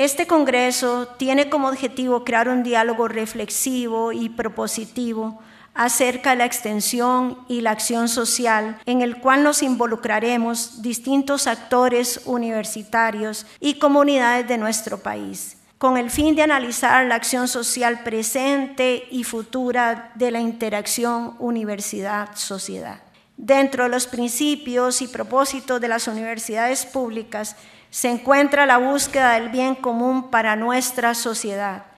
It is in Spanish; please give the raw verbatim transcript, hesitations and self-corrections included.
Este Congreso tiene como objetivo crear un diálogo reflexivo y propositivo acerca de la extensión y la acción social, en el cual nos involucraremos distintos actores universitarios y comunidades de nuestro país, con el fin de analizar la acción social presente y futura de la interacción universidad-sociedad. Dentro de los principios y propósitos de las universidades públicas se encuentra la búsqueda del bien común para nuestra sociedad,